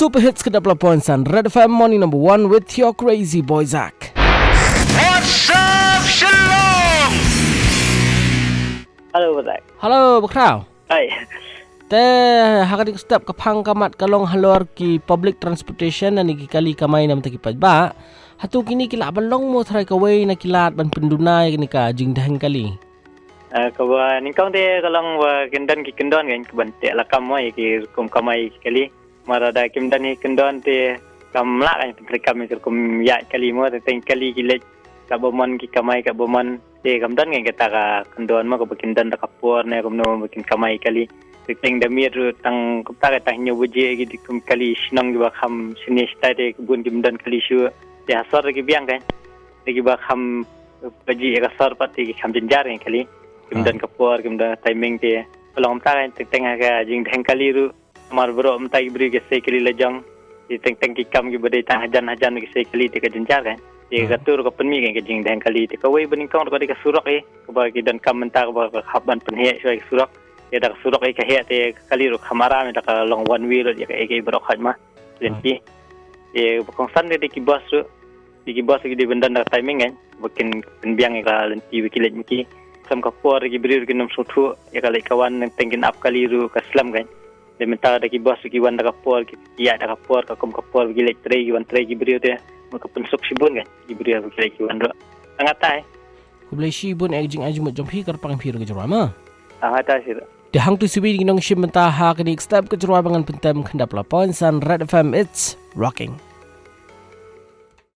super hits kedap laporan San Red FM morning number 1 with your crazy boy Zach. What's up, Shalom? Halo, Zach. Halo, Bakrau. Hai. Hakadik step kapang kamat kalong halor ki public transportation na kali kamay nam takipad ba. Hatu kini kila balong mo try kaway na kilat ban pendunay kini ka jing dahang kali. Kawa ningkong te kalong wa kendan ki kendon kan keban te lakam mo ki kum kamay kali. Marada kendan ni kendon te kamla kan rekam ni kum ya kali mo te kali kilet ka bomon ki kamay ka bomon te kamdan kan kata ka kendon mo ka kendan da kapur ne kum no bikin kamay kali. Teng damir tang kata ka nyu buje ki kum kali sinong ba kham sini sta te bun kendan kali shu te hasar ki biang kan. Lagi ba kham baji ka sar pati ki kham jenjar kan kali. Kemudian kapur, kemudian timing dia. Kalau kita kan tengah ke jing dengkali ru, mar bro kita beri ke sekali lejang. Di teng kikam ke beri tang hajan ke sekali dia kejencar kan. Dia katur ke penmi kan ke jing dengkali. Dia kawai beningkong dia ke surak kebagi dan kam mentah ke haban penhek sebagai surak. Dia dah surak ke hek dia kali ru kamera dia ke long one way dia ke berok hajma. Jadi dia kongsan dia di bos ru. Di bos ke di bendan timing kan. Bukan penbiang ke lenti wikilet miki. Sam kapur lagi beri ke nom sutu ya kali kawan tengkin up kali ru ke slam kan dia minta ada ki bos ki wan da kapur ki ya da kapur ka kom kapur gi lek tre ki wan tre ki beri dia maka pensuk sibun kan ki beri ki lek ki wan ro angata Ku boleh sibun ek jing ajum jompi kar pang phiru ke jurama angata sir de hang tu sibi nong shim mentah ha ke step ke jurwa bangan pentem khandap lapon San Red FM it's rocking.